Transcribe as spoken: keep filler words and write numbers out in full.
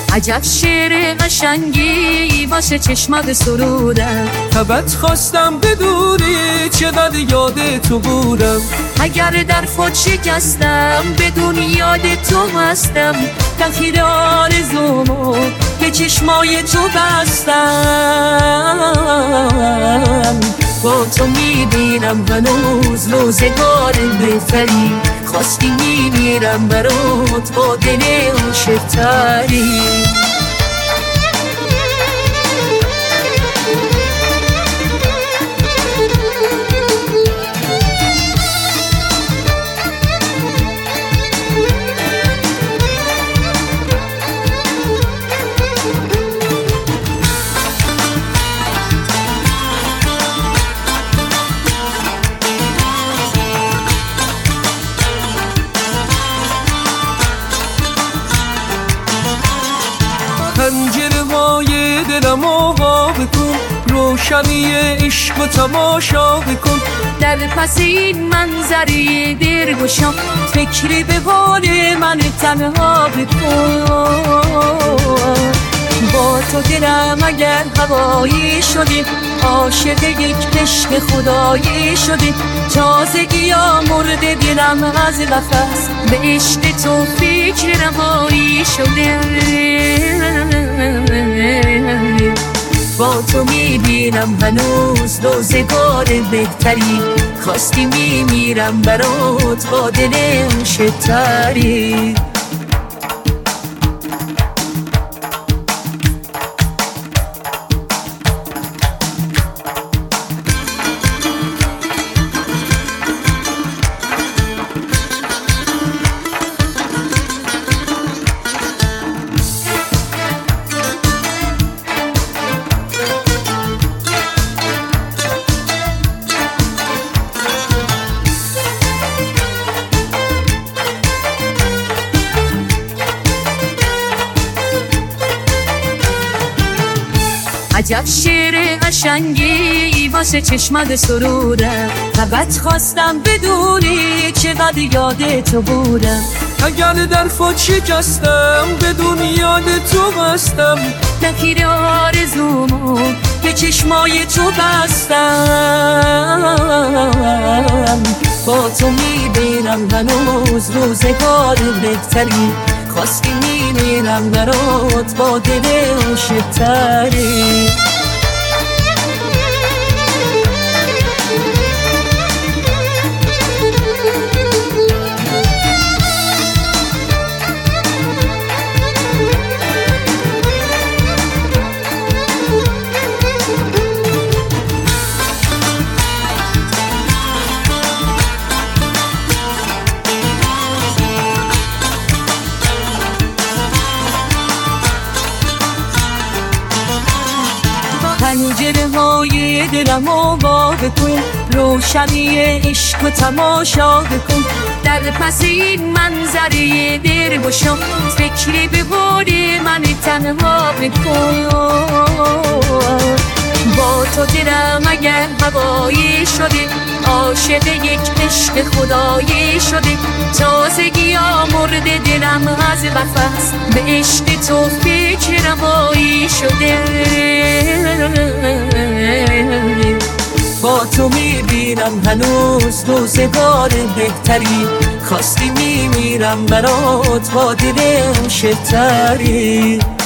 عجب شعر قشنگی واسه چشمت سرودم. فقط خواستم بدونی چقدر یاد تو بودم. اگر در خود شکستم بدون یاد تو هستم. تخیر آرزومو به چشمای تو بستم. با تو میبینم هنوز روزگار بهتری. خواستی میمیرم برات با دل عاشق‌تری. پنجره های دلم آوا بکن، روشنی عشق و تماشا بکن. در پس این منظره درگشا فکری به حال من تنها بکن. با تو دلم اگر هوایی شدی، عاشق یک عشق خدایی شدی. تازگی ها مرد دلم از قفس، به عشق تو فکر روایی شده. با تو میبینم هنوز روزگار بهتری. خواستی میمیرم برات با دل عاشق‌تری. عجب شعر قشنگی واسه چشمت سرودم. فقط خواستم بدونی چقدر یاد تو بودم. اگر در خود شکستم بدون یاد تو هستم. نخیر آرزومو به چشمای تو بستم. با تو میبینم هنوز روزگار بهتری. خواستی میمیرم برات با دل عاشق‌تری. پنجره های دلم آوا بکن، روشنی عشق و تماشا بکن. در پس این منظره درگشا فکری به حال من تنها بکن. با تو دلم اگر هوایی شده، عاشق یک عشق خدایی شده. تازگی ها مرد دلم از قفس، به عشق تو فکر روایی شده. با تو میبینم هنوز روزگار بهتری. خواستی میمیرم برات با دل عاشق‌تری.